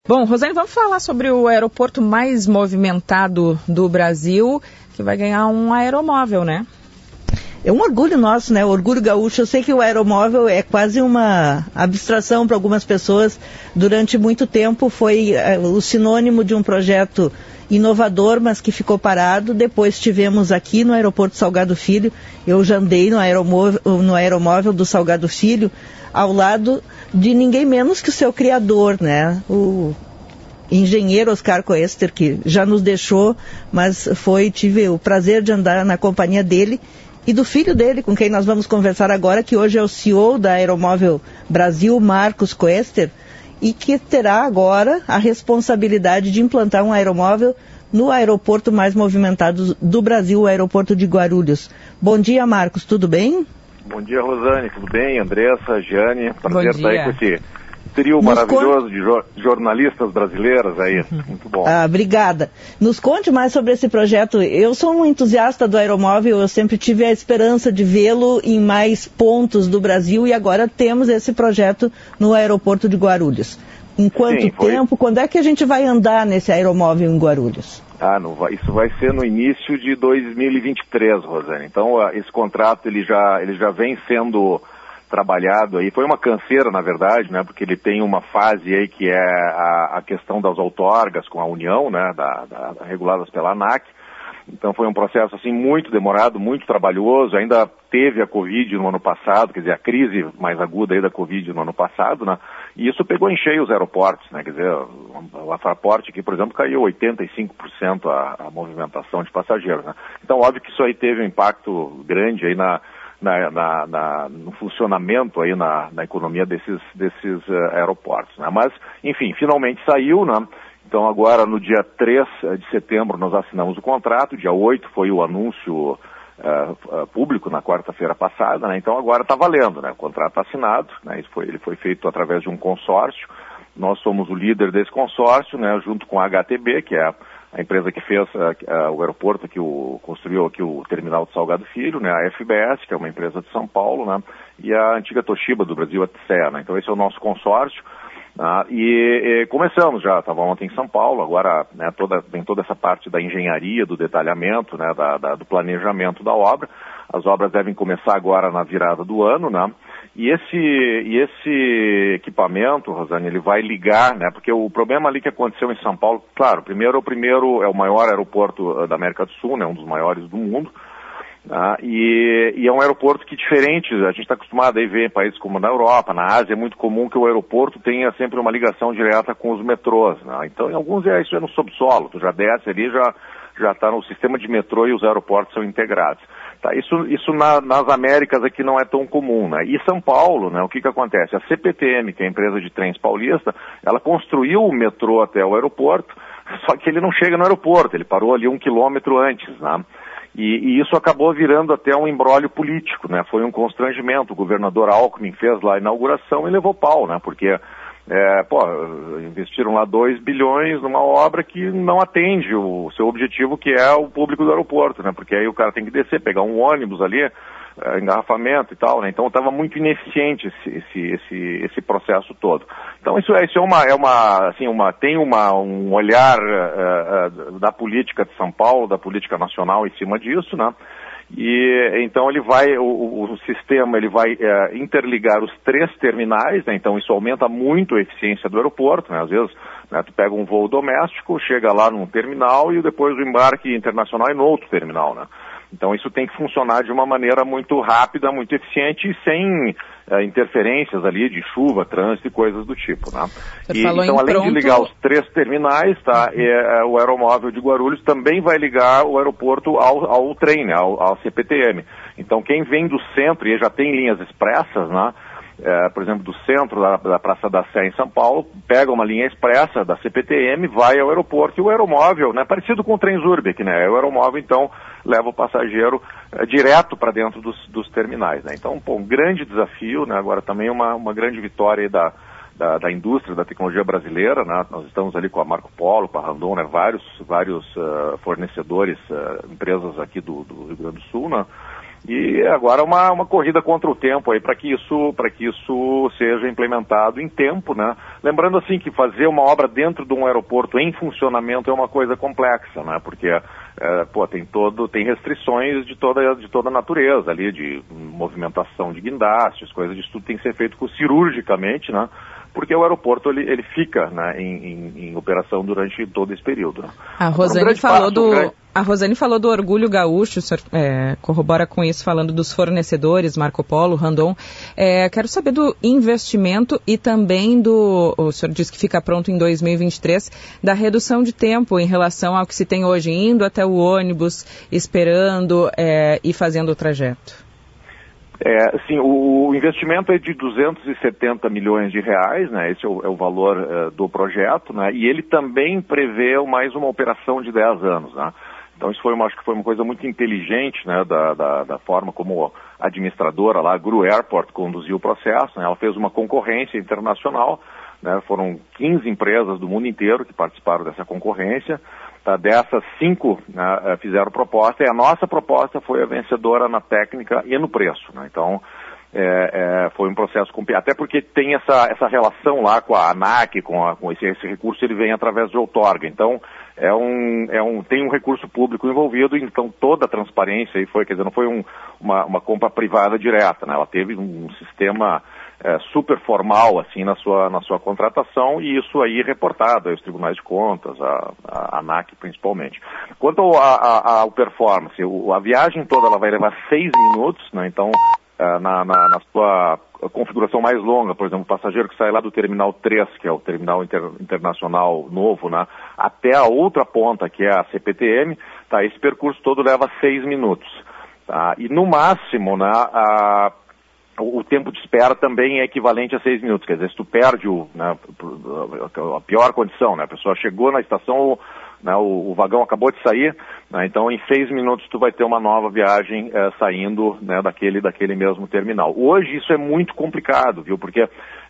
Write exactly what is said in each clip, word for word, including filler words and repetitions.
Bom, Rosane, vamos falar sobre o aeroporto mais movimentado do Brasil, que vai ganhar um aeromóvel, né? É um orgulho nosso, né? O orgulho gaúcho. Eu sei que o aeromóvel é quase uma abstração para algumas pessoas. Durante muito tempo foi uh, o sinônimo de um projeto inovador, mas que ficou parado. Depois tivemos aqui no aeroporto Salgado Filho, eu já andei no aeromóvel, no aeromóvel do Salgado Filho, ao lado de ninguém menos que o seu criador, né? O engenheiro Oscar Koester, que já nos deixou, mas foi, tive o prazer de andar na companhia dele e do filho dele, com quem nós vamos conversar agora, que hoje é o C E O da Aeromóvel Brasil, Marcos Koester, e que terá agora a responsabilidade de implantar um aeromóvel no aeroporto mais movimentado do Brasil, o aeroporto de Guarulhos. Bom dia, Marcos, tudo bem? Bom dia, Rosane, tudo bem? Andressa, Giane, prazer estar aí com esse trio Nos maravilhoso conte... de jo- jornalistas brasileiras aí, muito bom. Ah, obrigada. Nos conte mais sobre esse projeto. Eu sou um entusiasta do aeromóvel, eu sempre tive a esperança de vê-lo em mais pontos do Brasil e agora temos esse projeto no aeroporto de Guarulhos. Em quanto Sim, foi... tempo, quando é que a gente vai andar nesse aeromóvel em Guarulhos? Ah, não vai, isso vai ser no início de dois mil e vinte e três, Rosane. Então, uh, esse contrato ele já, ele já vem sendo trabalhado aí, foi uma canseira na verdade, né, porque ele tem uma fase aí que é a, a questão das outorgas com a União, né, da, da, reguladas pela ANAC. Então foi um processo assim muito demorado, muito trabalhoso, ainda teve a Covid no ano passado, quer dizer, a crise mais aguda aí da Covid no ano passado, né, e isso pegou em cheio os aeroportos, né, quer dizer, o Fraport aqui, por exemplo, caiu oitenta e cinco por cento a, a movimentação de passageiros, né. Então óbvio que isso aí teve um impacto grande aí na Na, na, na, no funcionamento aí na, na economia desses, desses uh, aeroportos, né? Mas, enfim, finalmente saiu, né? Então agora no dia três de setembro nós assinamos o contrato, dia oito foi o anúncio uh, uh, público na quarta-feira passada, né? Então agora está valendo, né? O contrato está assinado, né? Isso foi, ele foi feito através de um consórcio, nós somos o líder desse consórcio, né? Junto com a H T B, que é a a empresa que fez uh, uh, o aeroporto, que o, construiu aqui o terminal de Salgado Filho, né, a F B S, que é uma empresa de São Paulo, né, e a antiga Toshiba do Brasil, a T C E, né, então esse é o nosso consórcio, uh, e, e começamos já, estava ontem em São Paulo, agora, né, toda, tem toda essa parte da engenharia, do detalhamento, né, da, da, do planejamento da obra, as obras devem começar agora na virada do ano, né, E esse, e esse equipamento, Rosane, ele vai ligar, né, porque o problema ali que aconteceu em São Paulo, claro, primeiro, o primeiro é o maior aeroporto da América do Sul, né, um dos maiores do mundo, tá, e, e é um aeroporto que diferente, a gente está acostumado a ver em países como na Europa, na Ásia, é muito comum que o aeroporto tenha sempre uma ligação direta com os metrôs, né, então em alguns é isso é no subsolo, tu já desce ali, já já está no sistema de metrô e os aeroportos são integrados. Tá, isso isso na, nas Américas aqui não é tão comum, né? E São Paulo, né, o que que acontece? A C P T M, que é a empresa de trens paulista, ela construiu o metrô até o aeroporto, só que ele não chega no aeroporto, ele parou ali um quilômetro antes, né? E, e isso acabou virando até um imbróglio político, né? Foi um constrangimento, o governador Alckmin fez lá a inauguração e levou pau, né? Porque É, pô, investiram lá dois bilhões numa obra que não atende o seu objetivo, que é o público do aeroporto, né? Porque aí o cara tem que descer, pegar um ônibus ali, é, engarrafamento e tal, né? Então estava muito ineficiente esse, esse, esse, esse processo todo. Então isso é, isso é uma, é uma, assim, uma, tem uma, um olhar uh, uh, da política de São Paulo, da política nacional em cima disso, né? E então ele vai, o, o sistema ele vai é, interligar os três terminais, né? Então isso aumenta muito a eficiência do aeroporto, né? Às vezes, né, tu pega um voo doméstico, chega lá num terminal e depois o embarque internacional é no outro terminal, né? Então isso tem que funcionar de uma maneira muito rápida, muito eficiente e sem é, interferências ali de chuva, trânsito e coisas do tipo, né? E, então além pronto... de ligar os três terminais, tá, uhum. é, é, o aeromóvel de Guarulhos também vai ligar o aeroporto ao, ao trem, né, ao, ao C P T M. Então quem vem do centro e já tem linhas expressas, né? É, por exemplo, do centro da, da Praça da Sé em São Paulo, pega uma linha expressa da C P T M, vai ao aeroporto e o aeromóvel, né, parecido com o Transurb, né, o aeromóvel então leva o passageiro é, direto para dentro dos, dos terminais, né, então pô, um grande desafio, né, agora também uma, uma grande vitória aí da, da, da indústria, da tecnologia brasileira, né, nós estamos ali com a Marco Polo, com a Randon, né, vários, vários uh, fornecedores, uh, empresas aqui do, do Rio Grande do Sul, né, E agora uma, uma corrida contra o tempo aí para que isso, para que isso seja implementado em tempo, né? Lembrando assim que fazer uma obra dentro de um aeroporto em funcionamento é uma coisa complexa, né? Porque é, pô, tem todo, tem restrições de toda, de toda a natureza ali, de movimentação de guindastes, coisas disso tudo tem que ser feito cirurgicamente, né? Porque o aeroporto ele, ele fica, né, em, em, em operação durante todo esse período. Né? A Rosane, um falou passo, do, um grande... a Rosane falou do orgulho gaúcho, o senhor é, corrobora com isso, falando dos fornecedores, Marco Polo, Randon. É, quero saber do investimento e também do, o senhor disse que fica pronto em dois mil e vinte e três, da redução de tempo em relação ao que se tem hoje, indo até o ônibus, esperando é, e fazendo o trajeto. É, sim, o investimento é de duzentos e setenta milhões de reais, né? Esse é o, é o valor uh, do projeto, né? E ele também prevê mais uma operação de dez anos, né? Então isso foi uma, acho que foi uma coisa muito inteligente, né? Da, da, da forma como a administradora lá, a Gru Airport, conduziu o processo, né? Ela fez uma concorrência internacional, né? Foram quinze empresas do mundo inteiro que participaram dessa concorrência. Tá, dessas, cinco, né, fizeram proposta, e a nossa proposta foi a vencedora na técnica e no preço, né? Então, é, é, foi um processo complicado, até porque tem essa, essa relação lá com a ANAC, com, a, com esse, esse recurso, ele vem através de outorga. Então, é um, é um, tem um recurso público envolvido, então toda a transparência aí foi, quer dizer, não foi um, uma, uma compra privada direta, né? Ela teve um sistema É, super formal assim na sua, na sua contratação, e isso aí reportado aos tribunais de contas, a, a ANAC principalmente. Quanto ao, a, a, ao performance, o, a viagem toda ela vai levar seis minutos, né? Então é, na, na, na sua configuração mais longa, por exemplo, o passageiro que sai lá do Terminal três, que é o Terminal Inter, Internacional Novo, né? Até a outra ponta, que é a C P T M, tá? Esse percurso todo leva seis minutos. Tá? E no máximo, né, a o tempo de espera também é equivalente a seis minutos, quer dizer, se tu perde o, né, a pior condição, né, a pessoa chegou na estação, né, o, o vagão acabou de sair, né, então em seis minutos tu vai ter uma nova viagem é, saindo, né, daquele, daquele mesmo terminal. Hoje isso é muito complicado, viu, porque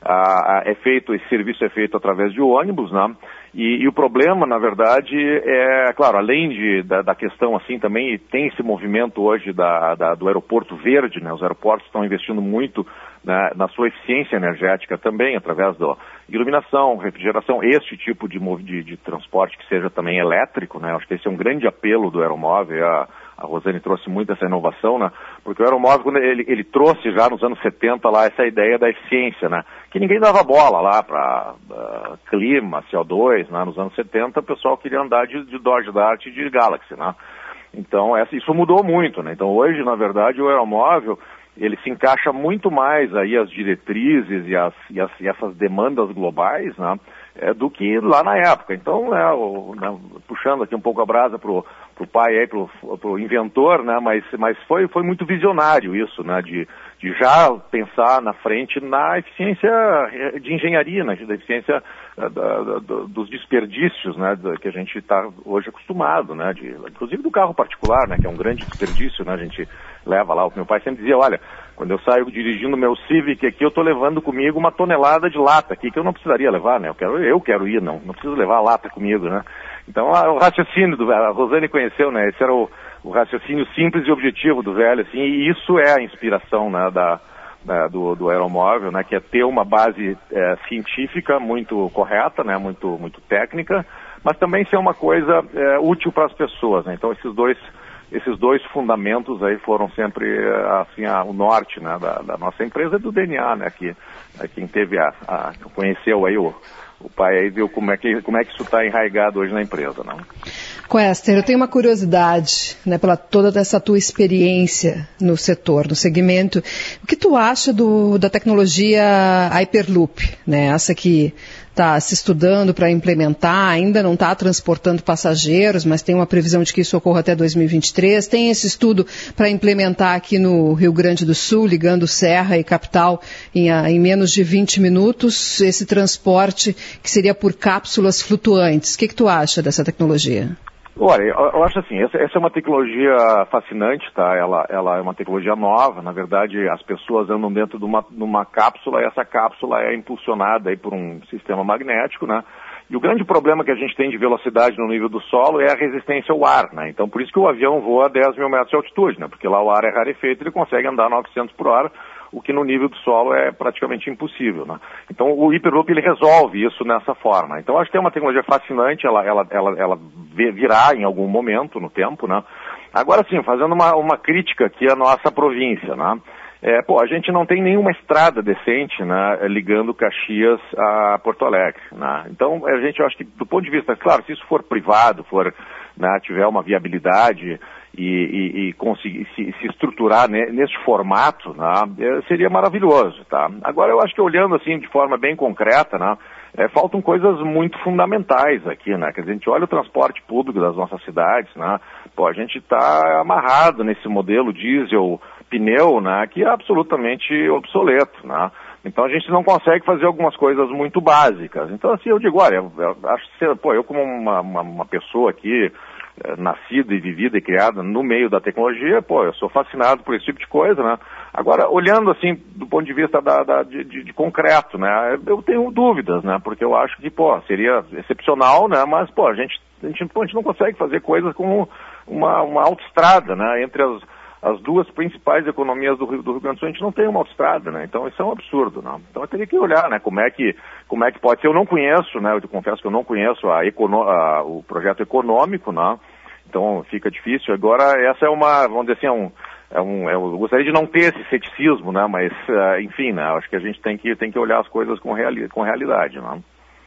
ah, é feito, esse serviço é feito através de ônibus, né, e, e o problema, na verdade, é, claro, além de, da, da questão assim também, tem esse movimento hoje da, da, do aeroporto verde, né, os aeroportos estão investindo muito, né, na sua eficiência energética também, através da iluminação, refrigeração, este tipo de, de, de transporte que seja também elétrico, né, acho que esse é um grande apelo do aeromóvel. a, a Rosane trouxe muito essa inovação, né, porque o aeromóvel, quando ele, ele trouxe já nos anos setenta lá essa ideia da eficiência, né, que ninguém dava bola lá para uh, clima, C O dois, né, nos anos setenta o pessoal queria andar de, de Dodge Dart e de Galaxy, né, então essa, isso mudou muito, né, então hoje, na verdade, o aeromóvel, ele se encaixa muito mais aí as diretrizes e, as, e, as, e essas demandas globais, né, é, do que lá na época. Então, é, o, né, puxando aqui um pouco a brasa pro, pro pai aí, pro, pro inventor, né, mas, mas foi, foi muito visionário isso, né, de, de já pensar na frente na eficiência de engenharia, na eficiência da, da, da, dos desperdícios, né, da, que a gente está hoje acostumado, né, de, inclusive do carro particular, né, que é um grande desperdício, né, a gente leva lá. O meu pai sempre dizia, olha, quando eu saio dirigindo o meu Civic aqui, eu estou levando comigo uma tonelada de lata aqui, que eu não precisaria levar, né, eu quero, eu quero ir, não, não preciso levar a lata comigo, né. Então, a, o raciocínio, do, a Rosane conheceu, né, esse era o, o raciocínio simples e objetivo do velho, assim, e isso é a inspiração, né, da, da, do, do aeromóvel, né, que é ter uma base é, científica muito correta, né, muito, muito técnica, mas também ser uma coisa é, útil para as pessoas, né. Então, esses dois Esses dois fundamentos aí foram sempre, assim, a, o norte, né, da, da nossa empresa e do D N A, né, que é, quem teve a, a, conheceu aí o, o pai aí, viu como é que, como é que isso está enraizado hoje na empresa, né. Quester, eu tenho uma curiosidade, né, pela toda essa tua experiência no setor, no segmento. O que tu acha do, da tecnologia Hyperloop, né, essa que está se estudando para implementar, ainda não está transportando passageiros, mas tem uma previsão de que isso ocorra até dois mil e vinte e três. Tem esse estudo para implementar aqui no Rio Grande do Sul, ligando Serra e capital em, em menos de vinte minutos, esse transporte que seria por cápsulas flutuantes. O que, que tu acha dessa tecnologia? Olha, eu acho assim, essa, essa é uma tecnologia fascinante, tá? Ela, ela é uma tecnologia nova, na verdade as pessoas andam dentro de uma, de uma cápsula e essa cápsula é impulsionada aí por um sistema magnético, né? E o grande problema que a gente tem de velocidade no nível do solo é a resistência ao ar, né? Então, por isso que o avião voa a dez mil metros de altitude, né? Porque lá o ar é rarefeito e ele consegue andar a novecentos por hora, o que no nível do solo é praticamente impossível, né? Então, o Hyperloop, ele resolve isso nessa forma. Então, acho que é uma tecnologia fascinante, ela, ela, ela, ela virá em algum momento no tempo, né? Agora sim, fazendo uma, uma crítica aqui à nossa província, né? É, pô, a gente não tem nenhuma estrada decente, né, ligando Caxias a Porto Alegre, né? Então, a gente, eu acho que, do ponto de vista, claro, se isso for privado, for, né, tiver uma viabilidade e, e, e conseguir se, se estruturar né, nesse formato, né, seria maravilhoso, tá? Agora, eu acho que olhando assim de forma bem concreta, né, é, faltam coisas muito fundamentais aqui, né? Quer dizer, a gente olha o transporte público das nossas cidades, né? Pô, a gente está amarrado nesse modelo diesel pneu, né, que é absolutamente obsoleto, né? Então a gente não consegue fazer algumas coisas muito básicas. Então assim, eu digo, olha, eu, eu acho que, pô, eu como uma, uma, uma pessoa aqui, é, nascida e vivida e criada no meio da tecnologia, pô, eu sou fascinado por esse tipo de coisa, né? Agora, olhando assim, do ponto de vista da, da, de, de, de concreto, né, eu tenho dúvidas, né, porque eu acho que, pô, seria excepcional, né, mas, pô, a gente, a gente, a gente não consegue fazer coisas como uma, uma autoestrada, né, entre as as duas principais economias do Rio, do Rio Grande do Sul, a gente não tem uma autoestrada, né? Então isso é um absurdo, né? Então eu teria que olhar, né? Como é que, como é que pode ser. Eu não conheço, né? Eu confesso que eu não conheço a econo, a, o projeto econômico, né? Então fica difícil. Agora essa é uma, vamos dizer assim, é um, é um, é, eu gostaria de não ter esse ceticismo, né? Mas, uh, enfim, né? Acho que a gente tem que, tem que olhar as coisas com, reali, com realidade, né?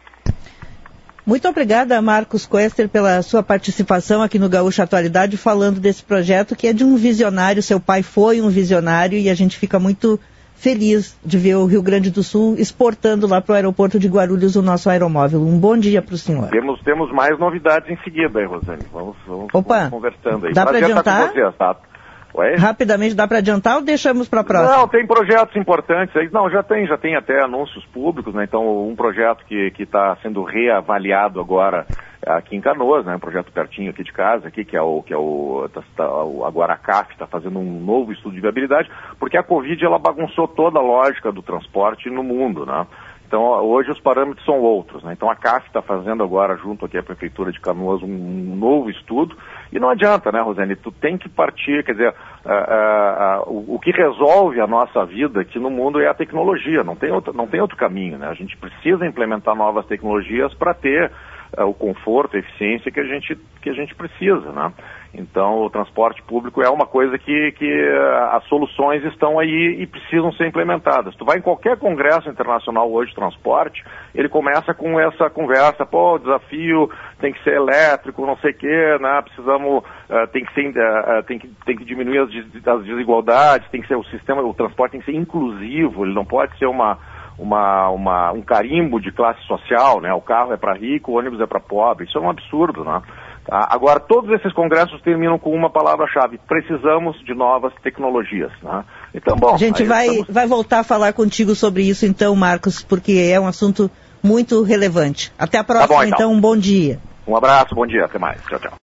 Muito obrigada, Marcos Koester, pela sua participação aqui no Gaúcha Atualidade, falando desse projeto que é de um visionário. Seu pai foi um visionário e a gente fica muito feliz de ver o Rio Grande do Sul exportando lá para o aeroporto de Guarulhos o nosso aeromóvel. Um bom dia para o senhor. Temos, temos mais novidades em seguida aí, Rosane. Vamos, vamos, Opa, vamos conversando aí. Dá para adiantar? Com vocês, tá? Ué? Rapidamente, dá para adiantar ou deixamos para a próxima? Não, tem projetos importantes aí. Não, já tem, já tem até anúncios públicos, né? Então, um projeto que que está sendo reavaliado agora aqui em Canoas, né? Um projeto pertinho aqui de casa, aqui, que é o que é o, tá, tá, o agora a C A F está fazendo um novo estudo de viabilidade, porque a Covid ela bagunçou toda a lógica do transporte no mundo, né? Então, hoje os parâmetros são outros, né? Então, a C A F está fazendo agora, junto aqui à Prefeitura de Canoas, um novo estudo. E não adianta, né, Rosane? Tu tem que partir, quer dizer, uh, uh, uh, o, o que resolve a nossa vida aqui no mundo é a tecnologia. Não tem outro, não tem outro caminho, né? A gente precisa implementar novas tecnologias para ter uh, o conforto, a eficiência que a gente, que a gente precisa, né? Então, o transporte público é uma coisa que, que uh, as soluções estão aí e precisam ser implementadas. Tu vai em qualquer congresso internacional hoje de transporte, ele começa com essa conversa, pô, o desafio tem que ser elétrico, não sei o quê, né? Precisamos, uh, tem que ser, uh, tem que, tem que diminuir as, as desigualdades, tem que ser o sistema, o transporte tem que ser inclusivo, ele não pode ser uma Uma, uma, um carimbo de classe social, né? O carro é para rico, o ônibus é para pobre. Isso é um absurdo, né? Tá? Agora, todos esses congressos terminam com uma palavra-chave: precisamos de novas tecnologias, né? Então, bom... A gente vai, estamos... vai voltar a falar contigo sobre isso, então, Marcos, porque é um assunto muito relevante. Até a próxima, tá bom, então. então, um bom dia. Um abraço, bom dia, até mais. Tchau, tchau.